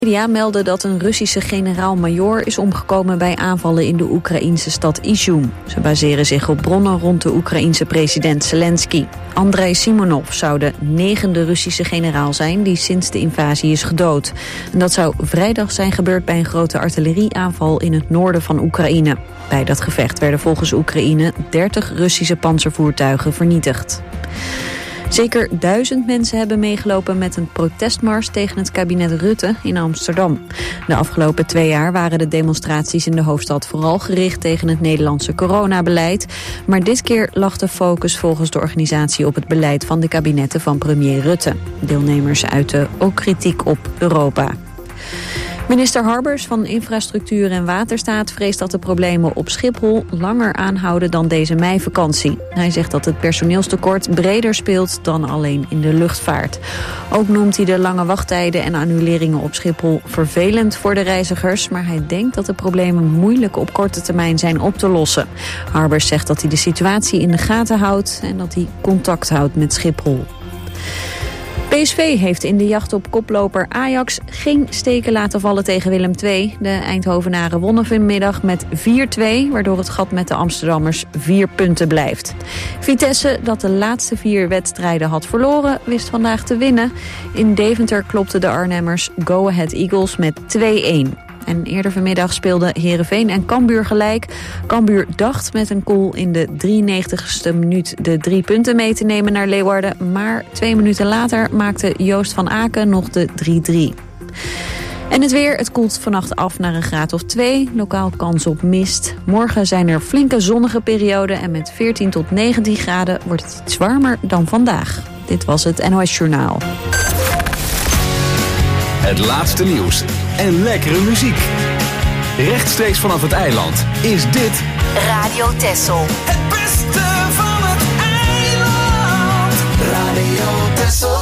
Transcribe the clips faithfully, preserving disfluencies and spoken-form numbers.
Media melden dat een Russische generaal-majoor is omgekomen bij aanvallen in de Oekraïense stad Izum. Ze baseren zich op bronnen rond de Oekraïense president Zelensky. Andrei Simonov zou de negende Russische generaal zijn die sinds de invasie is gedood. En dat zou vrijdag zijn gebeurd bij een grote artillerieaanval in het noorden van Oekraïne. Bij dat gevecht werden volgens Oekraïne dertig Russische pantservoertuigen vernietigd. Zeker duizend mensen hebben meegelopen met een protestmars tegen het kabinet Rutte in Amsterdam. De afgelopen twee jaar waren de demonstraties in de hoofdstad vooral gericht tegen het Nederlandse coronabeleid. Maar dit keer lag de focus volgens de organisatie op het beleid van de kabinetten van premier Rutte. Deelnemers uitten ook kritiek op Europa. Minister Harbers van Infrastructuur en Waterstaat vreest dat de problemen op Schiphol langer aanhouden dan deze meivakantie. Hij zegt dat het personeelstekort breder speelt dan alleen in de luchtvaart. Ook noemt hij de lange wachttijden en annuleringen op Schiphol vervelend voor de reizigers, maar hij denkt dat de problemen moeilijk op korte termijn zijn op te lossen. Harbers zegt dat hij de situatie in de gaten houdt en dat hij contact houdt met Schiphol. P S V heeft in de jacht op koploper Ajax geen steken laten vallen tegen Willem twee. De Eindhovenaren wonnen vanmiddag met vier twee, waardoor het gat met de Amsterdammers vier punten blijft. Vitesse, dat de laatste vier wedstrijden had verloren, wist vandaag te winnen. In Deventer klopten de Arnhemmers Go Ahead Eagles met twee-een. En eerder vanmiddag speelden Heerenveen en Cambuur gelijk. Cambuur dacht met een goal in de drieënnegentigste minuut de drie punten mee te nemen naar Leeuwarden. Maar twee minuten later maakte Joost van Aken nog de drie-drie. En het weer, het koelt vannacht af naar een graad of twee. Lokaal kans op mist. Morgen zijn er flinke zonnige perioden en met veertien tot negentien graden wordt het iets warmer dan vandaag. Dit was het N O S Journaal. Het laatste nieuws en lekkere muziek. Rechtstreeks vanaf het eiland is dit Radio Texel. Het beste van het eiland. Radio Texel.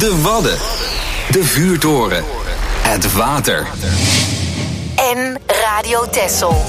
De Wadden. De Vuurtoren. Het water. En Radio Texel.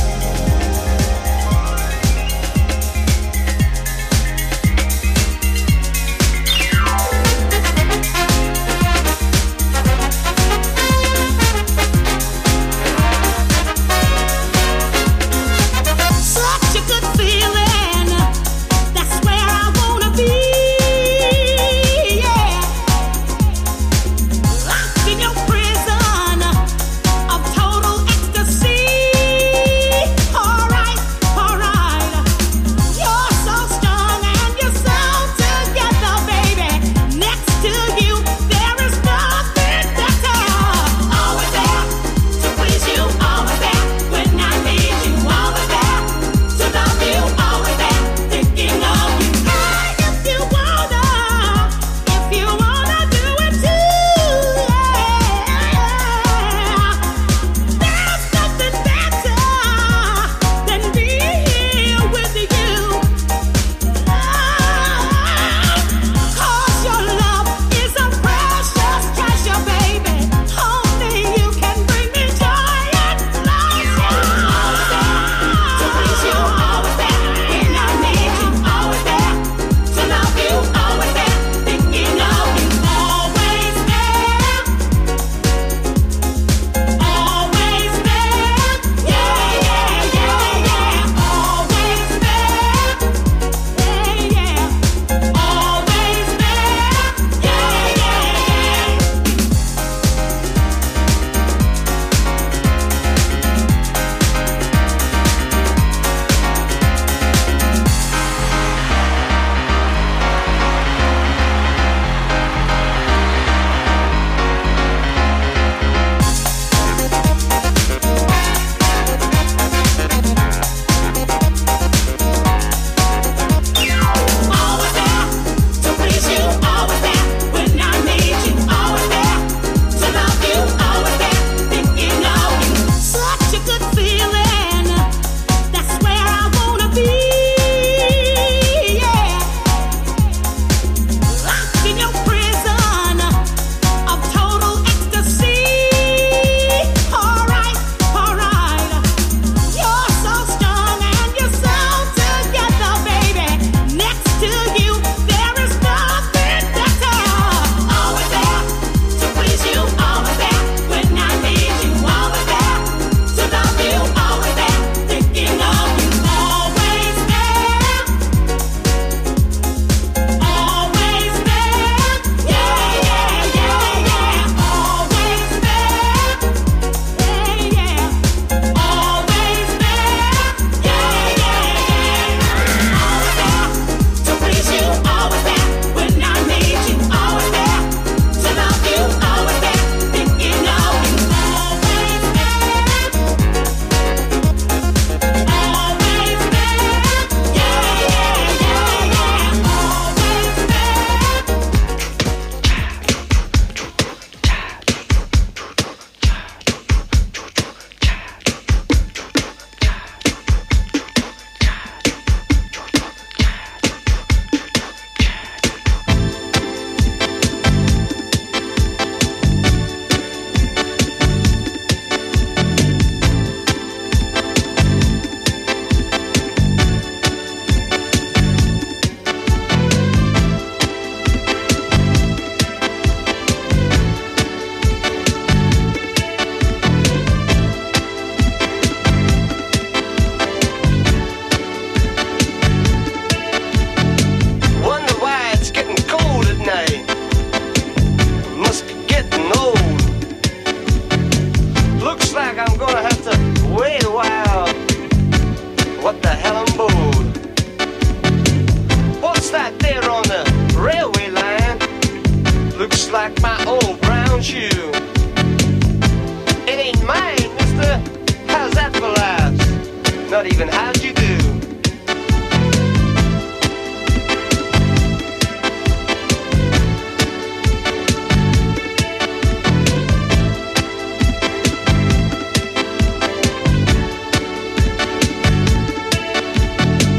Not even how'd you do?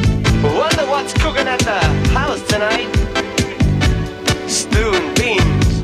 Wonder what's cooking at the house tonight? Stew and beans.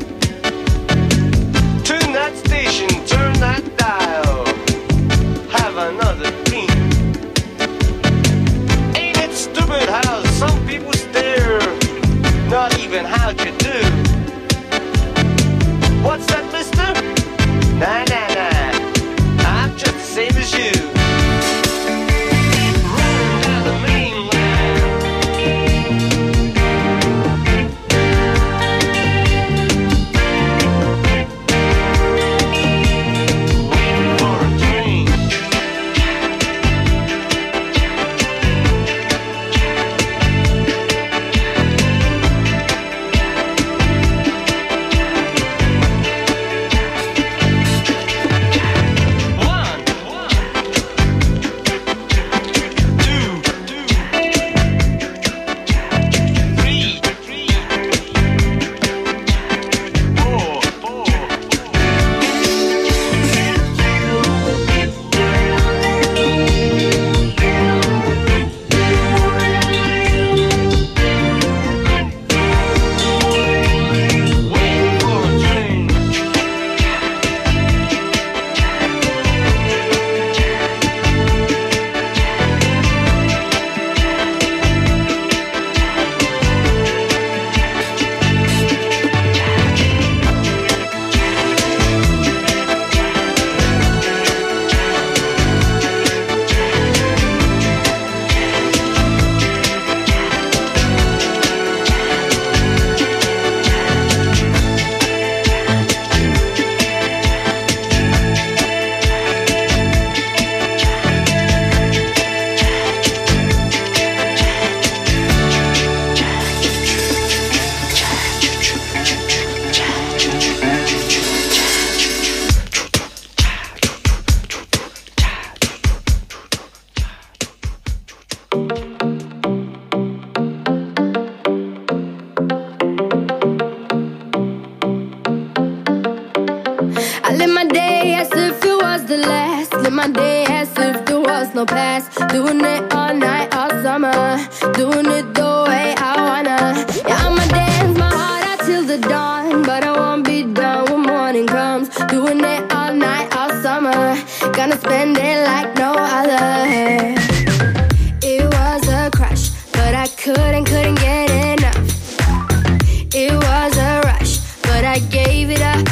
no past. Doing it all night, all summer. Doing it the way I wanna. Yeah, I'ma dance my heart out till the dawn, but I won't be done when morning comes. Doing it all night, all summer. Gonna spend it like no other. It was a crush, but I couldn't, couldn't get enough. It was a rush, but I gave it up.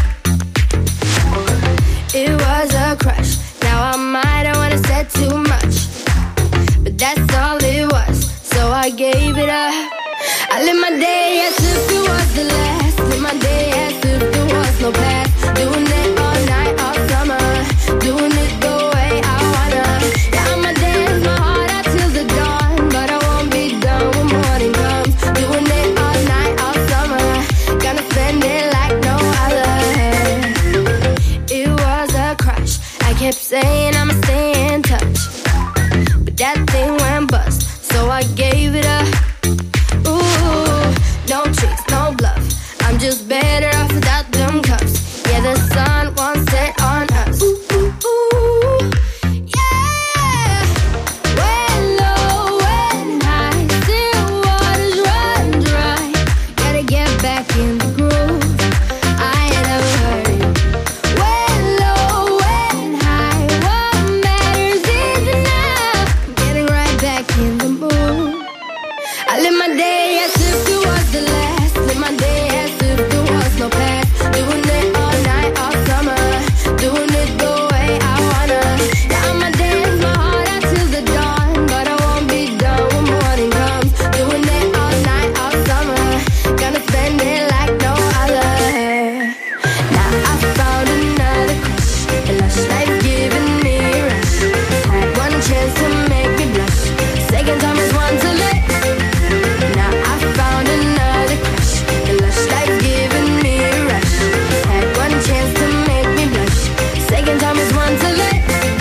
It was a crush. Now I might have wanna said too much, but that's all it was, so I gave it up. I live my day as if it was the last. Live my day as if there was no past. Doing it all night, all summer. Doing it the way I wanna. Yeah, I'ma dance my heart out till the dawn, but I won't be done when morning comes. Doing it all night, all summer. Gonna spend it like no other. It was a crush. I kept saying I'ma stay in touch, but that thing went bust, so I gave it up. Ooh, no tricks, no bluff. I'm just better off without them cuffs. Yeah, the sun won't set on us. Ooh, ooh, ooh. Yeah. When low, when high, still waters run dry. Gotta get back in the groove. I ain't never heard it. When low, when high, what matters is enough. Getting right back in the mood. I live my day as if it was the last. Live my day as if there was no past. Doing it all night, all summer. Doing it the way I wanna. Yeah, I'ma dance my heart out till the dawn, but I won't be done when morning comes. Doing it all night, all summer. Gonna spend it like no other. Now I found another crush. A lush life giving me a rush. Had one chance to make me blush. Second time is one to let. Now I found another crush. A lush life giving me a rush. Had one chance to make me blush. Second time is one to let.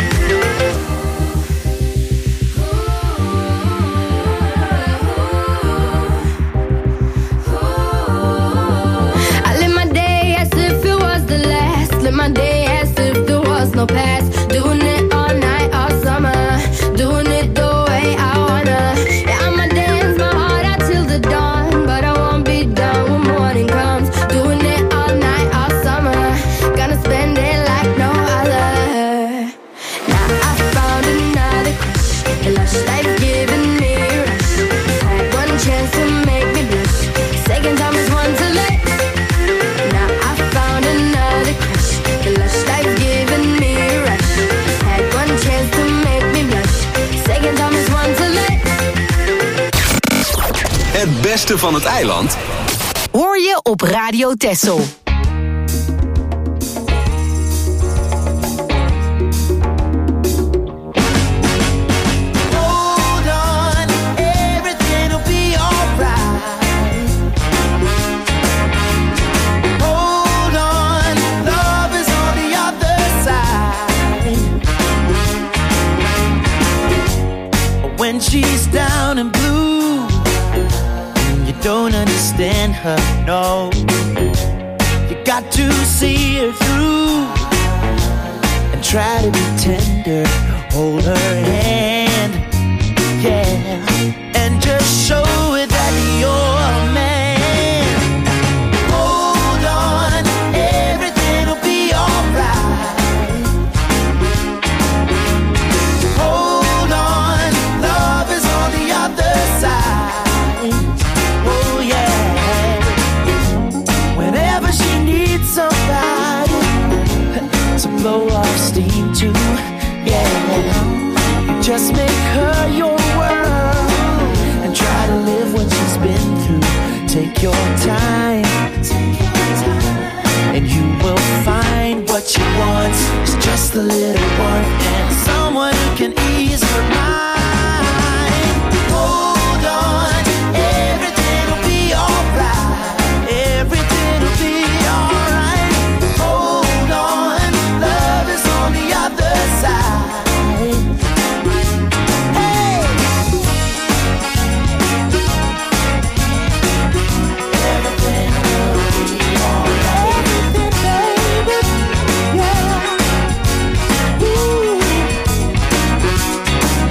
I live my day as if it was the last. Live my day as if there was no past. Doing it all night, all summer. Doing it the way I wanna. Yeah, I'ma dance my heart out till the dawn, but I won't be done when morning comes. Doing it all night, all summer. Gonna spend it like no other. Now I found another crush. A lush life giving me a rush. Had one chance to make me blush. Second time is one to let. Now I found another crush. A lush life giving me a rush. Had one chance to make me blush. Second time is one to let. Het beste van het eiland Hoor je op Radio Texel. Hold on, everything'll be alright. Hold on, love is on the other side. When she's down and blue, you don't understand her, no. You got to see her through and try to be tender. Hold her hand, yeah, and just show her that you're a man. Hold on, everything'll be alright. Hold on, love is on the other side. Oh yeah. Whenever she needs somebody to blow off steam to, yeah, you just make her your world and try to live what she's been through. Take your time, and you will find what she wants is just a little warmth and someone who can ease her mind. Hold on, everything'll be alright. Everything'll be alright. Hold on, love is on the other side. Hey, everything will be alright. Everything, baby, yeah. Ooh.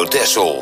Texel.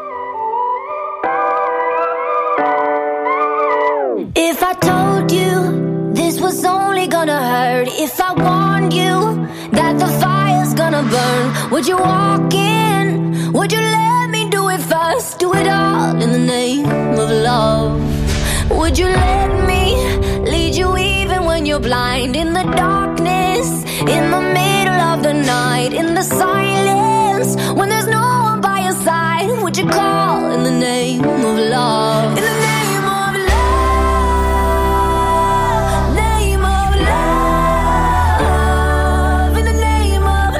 If I told you this was only gonna hurt, if I warned you that the fire's gonna burn, would you walk in? Would you let me do it first? Do it all in the name of love. Would you let me lead you even when you're blind? In the darkness, in the middle of the night, in the silence, when there's no one by your side, would you call in the name of love? In the name of love, name of love, in the name of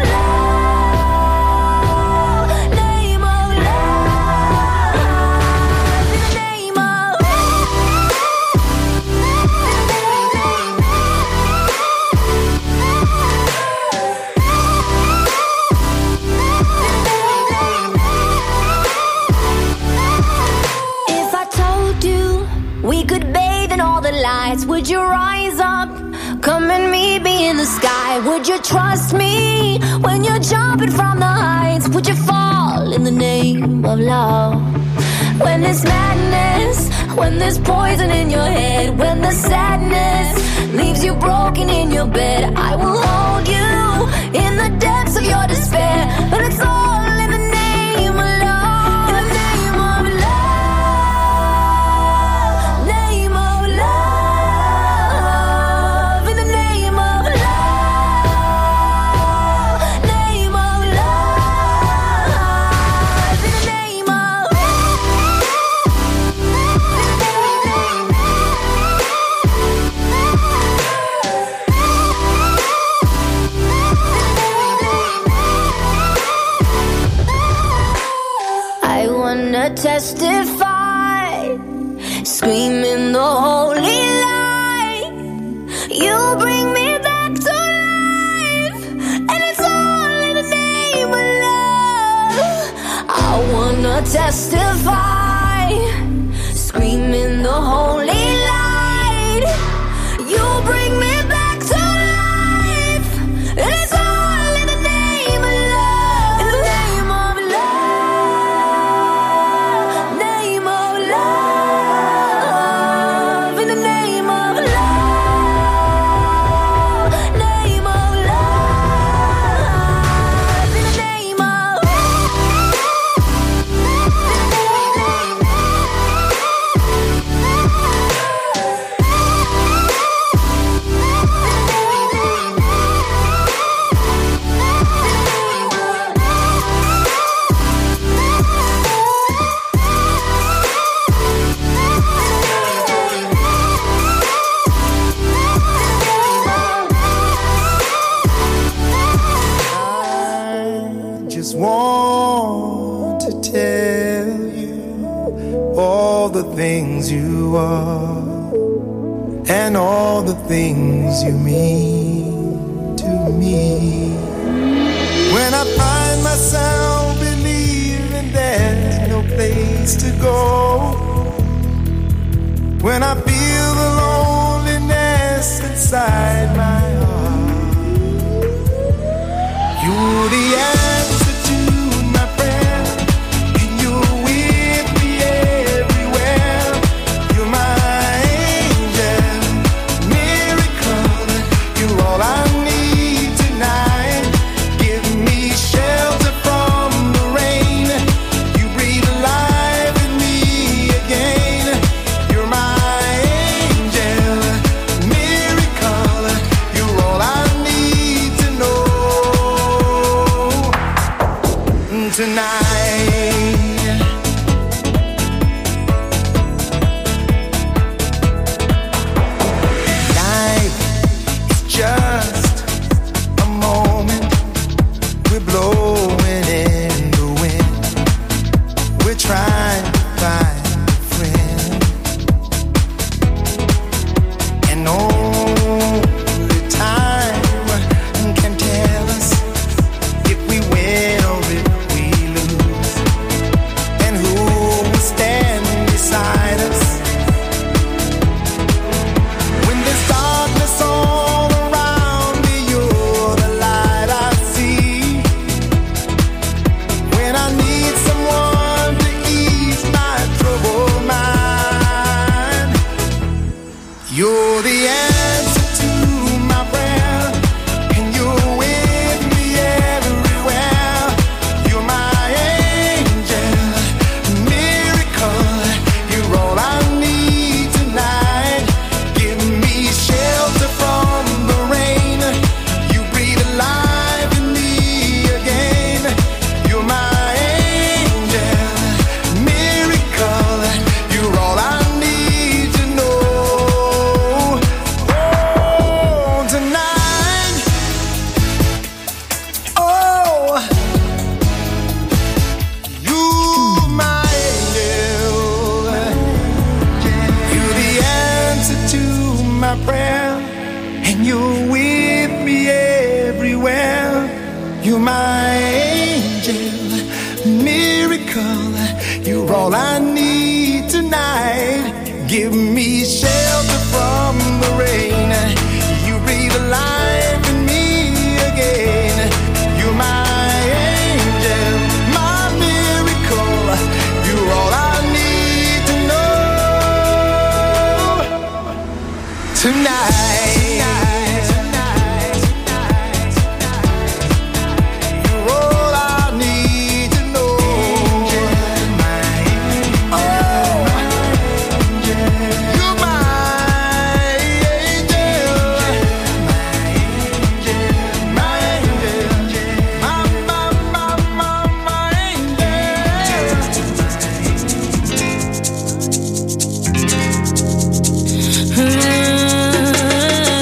love, name of love, in the name of If I told you we could bathe in all the lights, would you rise up? Come and meet me in the sky. Would you trust me when you're jumping from the heights? Would you fall in the name of love? When there's madness, when there's poison in your head, when the sadness leaves you broken in your bed, I will hold you in the depths of your despair. But it's all in the name of love. In the name of love, name of love, in the name of love, name of love, in the name of I wanna testify, screaming the holy light. You bring me back to life, and it's all in the name of love. I wanna testify, screaming the holy light. You bring me back to life, and it's all in the name of love. In the name of love, name of love, in the name of love, name of love, in the name of I just want to tell you all the things you are and all the things you mean to me. When I find myself believing there's no place to go, when I feel the loneliness inside my heart, you're the answer to my prayer, and you're with me everywhere. You're my angel, miracle. You're all I need tonight. Give me shelter from the rain. You breathe life in me again. You're my angel, miracle. You're all I need to know tonight. Life is just a moment. We're blowing in the wind. We're trying to find a friend, and only time can tell us if we win or if we lose. You're the answer to my prayer, and you're with me everywhere. You're my angel, miracle. You're all I need tonight. Give me shelter from the rain. You breathe life in me again. You're my angel, miracle. You're all I need to know. Oh, tonight, oh, you're my angel. You're the answer to my prayer, and you're with me everywhere. You're my angel, miracle. You're all I need tonight. Give me shelter from the rain. You breathe life in me again. You're my angel, my miracle. You're all I need to know tonight. You're all I need to know. Oh, you're my angel, my angel, my, my, my, my, my angel.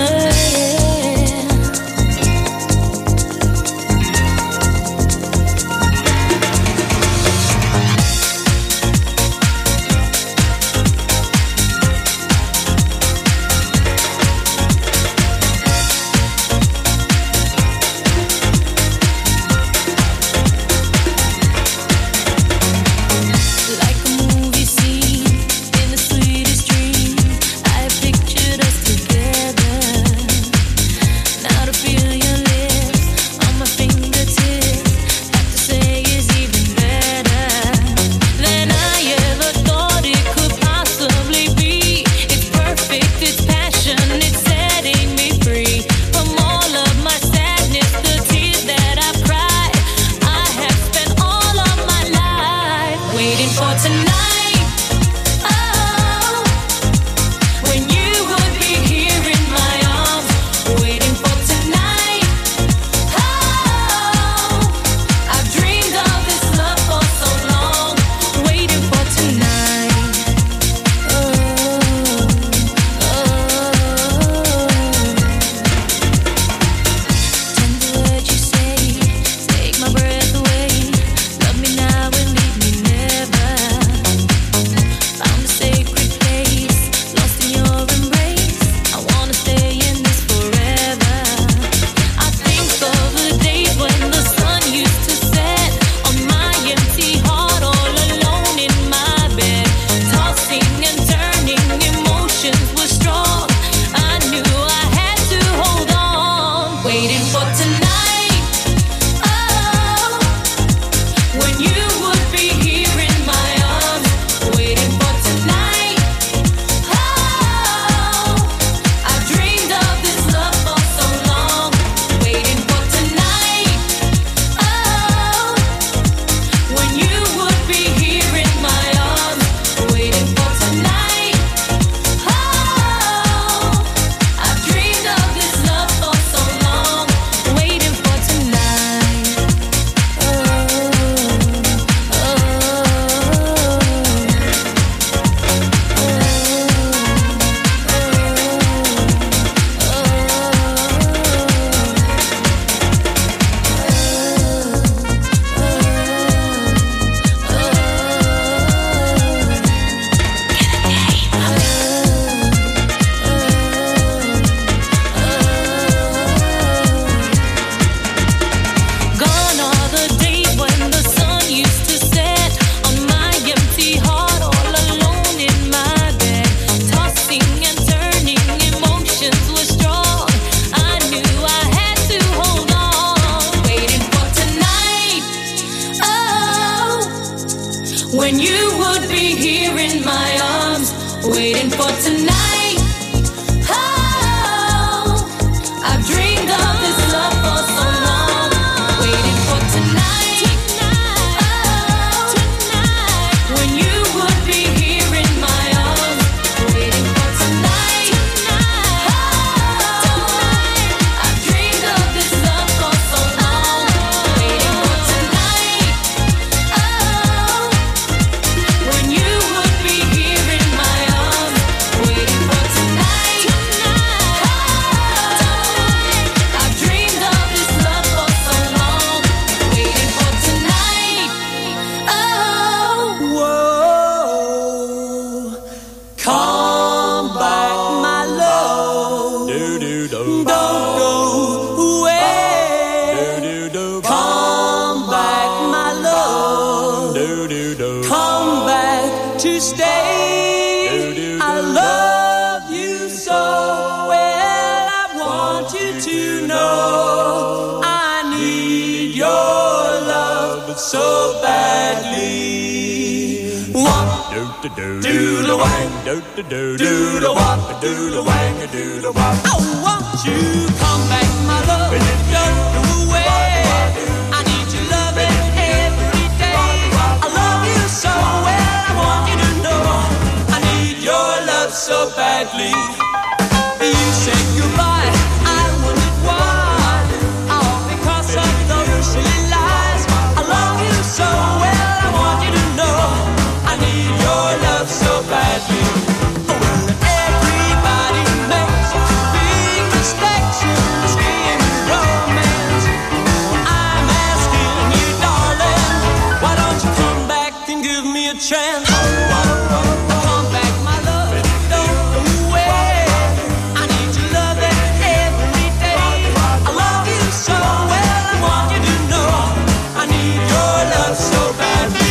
the wang, do the do do the wop, do the wang, do the wop. Oh, won't you come back, my love? Don't go away. I need your loving every day. I love you so well, I want you to know I need your love so badly. You said goodbye, I wondered why. All because of those silly lies. I love you so well, I want you to know I need your love so badly. Everybody makes big mistakes in this game of romance. I'm asking you, darling, why don't you come back and give me a chance? Come back, my love, don't go away. I need your loving every day. I love you so well, I want you to know I need your love so badly.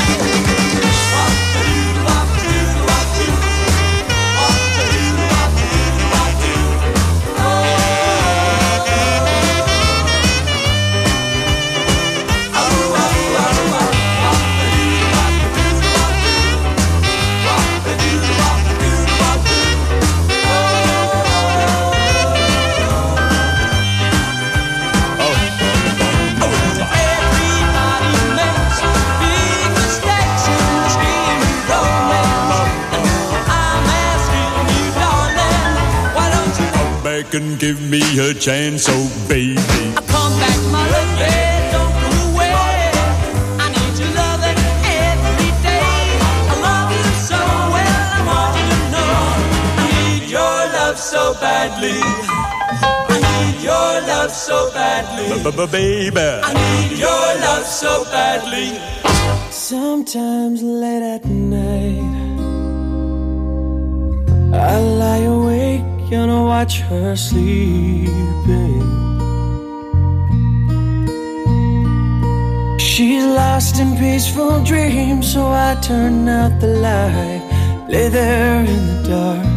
And give me a chance, oh baby. I come back, my love, don't go away. I need your loving every day. I love you so well, I want you to know I need your love so badly. I need your love so badly, baby. I need your love so badly. Sometimes late at night I lie awake and I watch her sleeping. She's lost in peaceful dreams, so I turn out the light, lay there in the dark.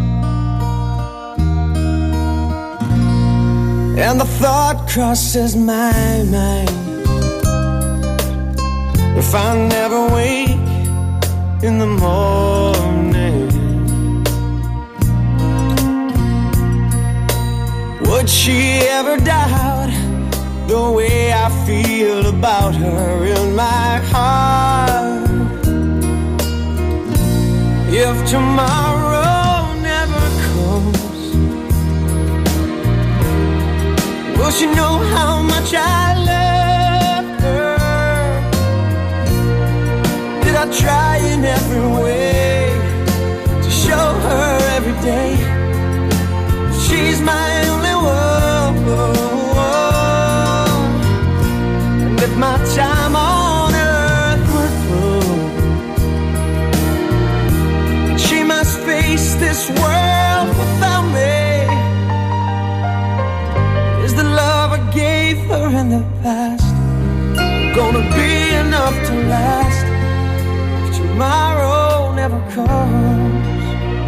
And the thought crosses my mind, if I never wake in the morning, would she ever doubt the way I feel about her in my heart? If tomorrow never comes, will she know how much I love her? Did I try in every way to show her every day she's my only one? And if my time on earth were through, she must face this world without me. Is the love I gave her in the past gonna be enough to last if tomorrow never comes?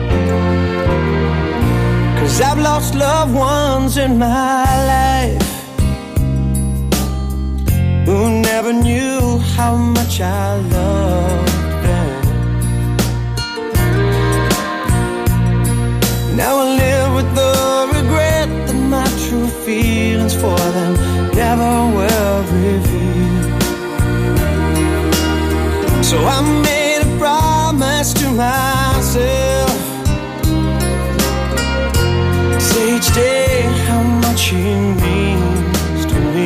'Cause I've lost loved ones in my life who never knew how much I loved them. Now I live with the regret that my true feelings for them never were revealed. So I made a promise to myself, each day how much he means to me,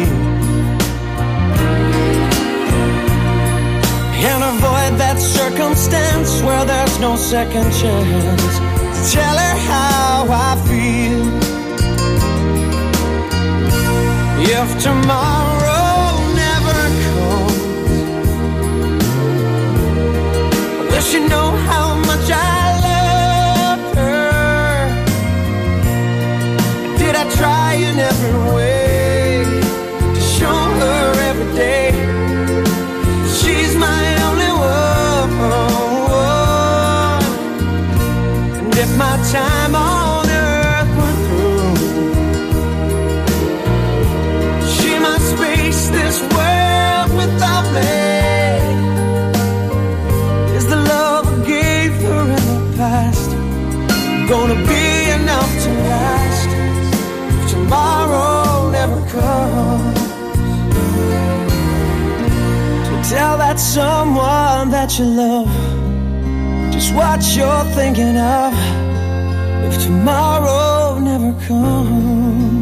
and avoid that circumstance where there's no second chance. Tell her how I feel. If tomorrow never comes, will she know how much I love her? Did I try in every way to show her every day she's my only one? And if my time on earth were through, she must face this world without me. Is the love I gave her in the past gonna be enough to last if tomorrow never comes. So tell that someone that you love just what you're thinking of if tomorrow never comes.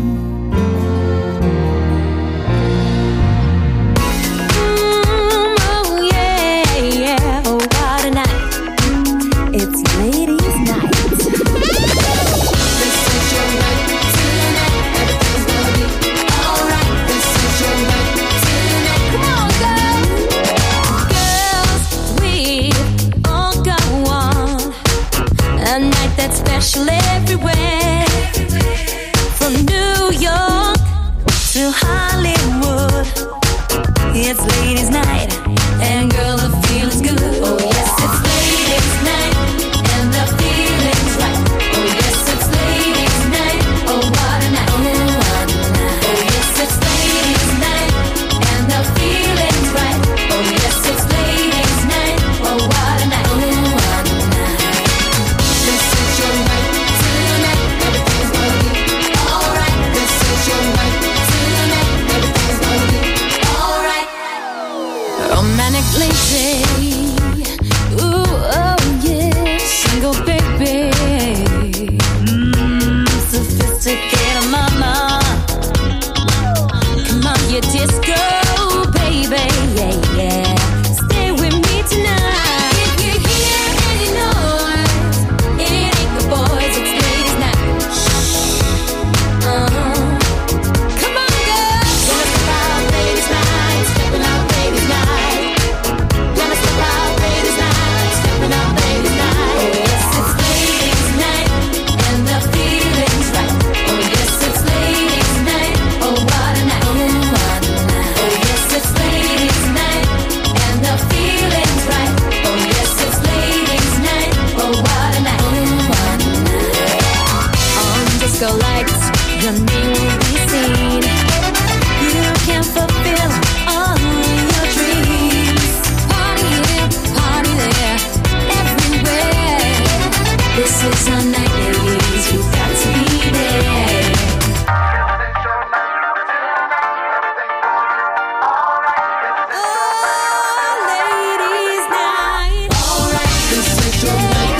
Special everywhere, from New York to Hollywood. It's ladies' night, and girl, the feeling's good. Oh yes, it's ladies' night, and the feeling's right. Oh yes, it's ladies' night. Oh what a night, oh what a night. Oh yes, it's ladies' night, and the feeling's right. Oh yes, it's ladies' night. Oh what a night, oh what a night. This is your night tonight. Everything's gonna be alright. This is your night tonight. Everything's gonna be alright. Romantic lady, ooh oh yeah, single baby, mm, sophisticated mama. Come on, you disco baby, yeah yeah. Stay with me tonight. If you hear any noise, it ain't the boys, it's ladies' night. Shh, uh-huh. Come on, girl. Gonna step out ladies' night, stepping out ladies' night. Gonna step out ladies' night, stepping out ladies' night. Oh yes, it's ladies' night, and the feeling's right. Oh yes, it's ladies' night. Oh what a night, oh what a night. Oh yes, it's ladies' night, and the feeling's right. Oh yes, it's ladies' night. Oh what a night, oh what a night. On disco lights, your name will be seen. You can fulfill all your dreams. Party here, party there, everywhere. This is our night, ladies. You've got to be there. Oh, ladies' night. Alright, this is your night.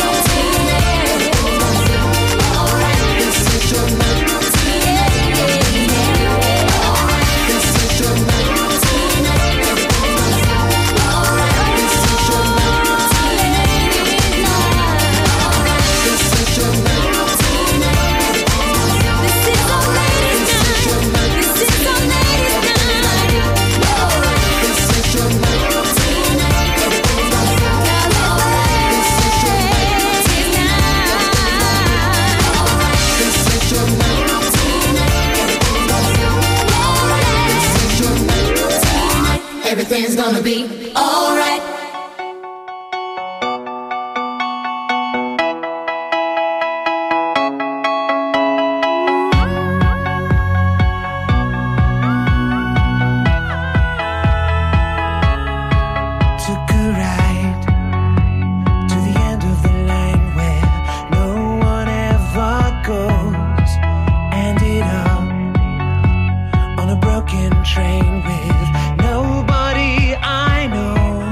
Alright, this is your night. This is your night. Everything's gonna be alright. Took a ride to the end of the line where no one ever goes. Ended up on a broken train with nobody I know.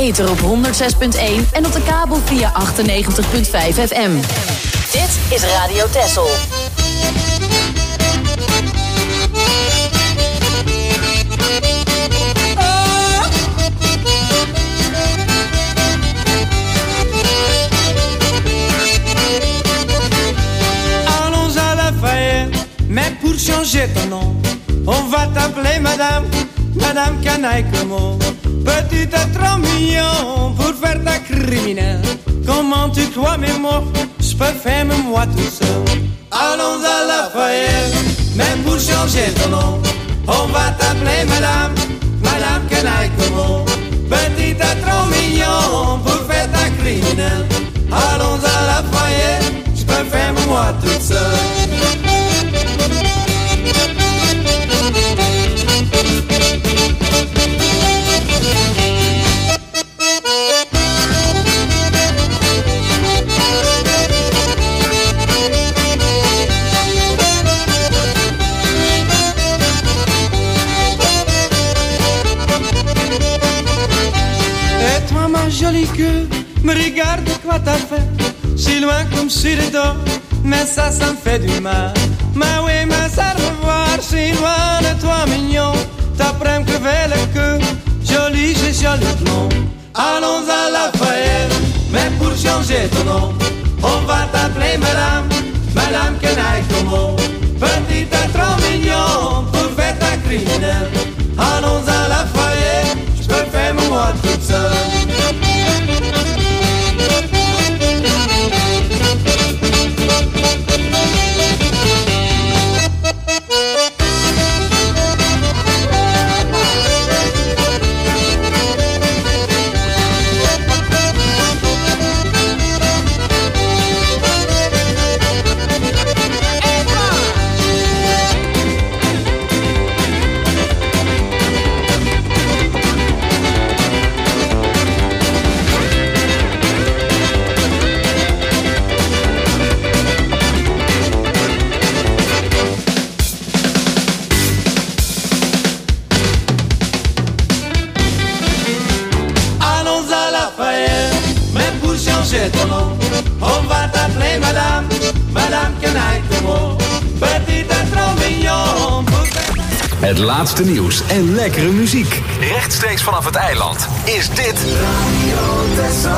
ether op honderd zes punt één en op de kabel via achtennegentig punt vijf F M. Dit is Radio Texel. Allons à Lafayette, mais pour changer ton nom, on va t'appeler Madame, Madame Canaille Como. Petit à trop mignon pour faire ta criminelle. Comment tu crois mes mots, je peux faire moi tout seul. Allons à Lafayette, mais pour changer ton nom, on va t'appeler Madame, Madame Canaille Como. Petit à trop mignon pour faire ta criminelle. Allons à Lafayette, je peux faire moi tout seul. Jolie queue, me regarde quoi t'as fait. Si loin comme sur le dos, mais ça, ça me fait du mal. Mais oui, mais ça revoir, si loin de toi mignon. T'apprends que vers le queue, joli, j'ai joli blond. Allons à Lafayette, mais pour changer ton nom, on va t'appeler Madame, Madame Canaille Como. Petit à trop mignon, pour faire ta criminelle. Allons à Lafayette, je peux faire moi toute seule. On va t'appeler Madame, Madame Canaille Como. Petit à trop mignon. Het laatste nieuws en lekkere muziek. Rechtstreeks vanaf het eiland is dit Radio Texel.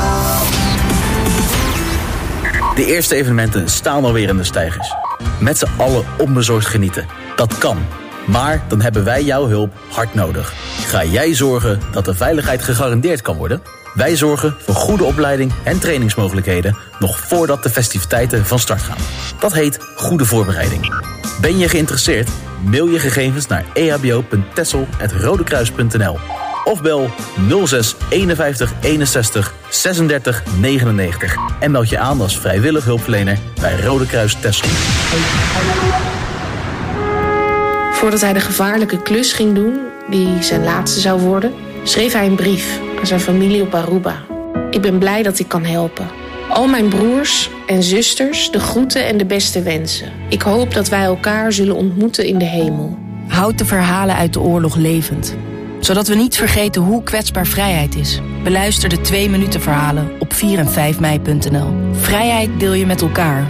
De eerste evenementen staan alweer in de steigers. Met z'n allen onbezorgd genieten. Dat kan. Maar dan hebben wij jouw hulp hard nodig. Ga jij zorgen dat de veiligheid gegarandeerd kan worden? Wij zorgen voor goede opleiding en trainingsmogelijkheden nog voordat de festiviteiten van start gaan. Dat heet goede voorbereiding. Ben je geïnteresseerd? Mail je gegevens naar e h b o punt texel apenstaartje rodekruis punt n l of bel nul zes eenenvijftig eenenzestig zesendertig negenennegentig en meld je aan als vrijwillig hulpverlener bij Rode Kruis Texel. Voordat hij de gevaarlijke klus ging doen, die zijn laatste zou worden, schreef hij een brief aan zijn familie op Aruba. Ik ben blij dat ik kan helpen. Al mijn broers en zusters, de groeten en de beste wensen. Ik hoop dat wij elkaar zullen ontmoeten in de hemel. Houd de verhalen uit de oorlog levend. Zodat we niet vergeten hoe kwetsbaar vrijheid is. Beluister de twee minuten verhalen op vier en vijf mei punt n l. Vrijheid deel je met elkaar.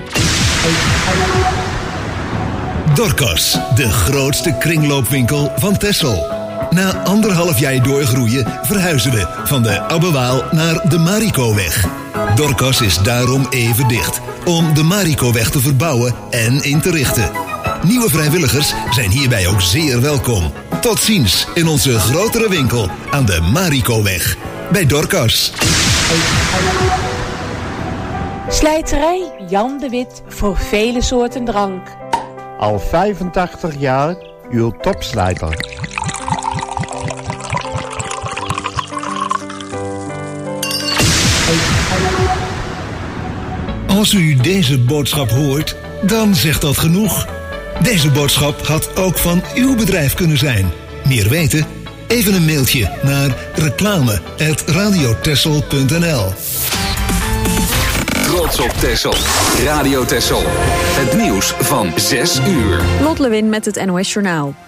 Dorcas, de grootste kringloopwinkel van Texel. Na anderhalf jaar doorgroeien verhuizen we van de Abbewaal naar de Marikoweg. Dorcas is daarom even dicht, om de Marikoweg te verbouwen en in te richten. Nieuwe vrijwilligers zijn hierbij ook zeer welkom. Tot ziens in onze grotere winkel aan de Marikoweg. Bij Dorcas. Slijterij Jan de Wit voor vele soorten drank. Al vijfentachtig jaar uw topslijter. Als u deze boodschap hoort, dan zegt dat genoeg. Deze boodschap had ook van uw bedrijf kunnen zijn. Meer weten? Even een mailtje naar reclame apenstaartje radiotexel punt n l. Trots op Texel. Radio Texel. Het nieuws van zes uur. Lot Lewin met het N O S Journaal.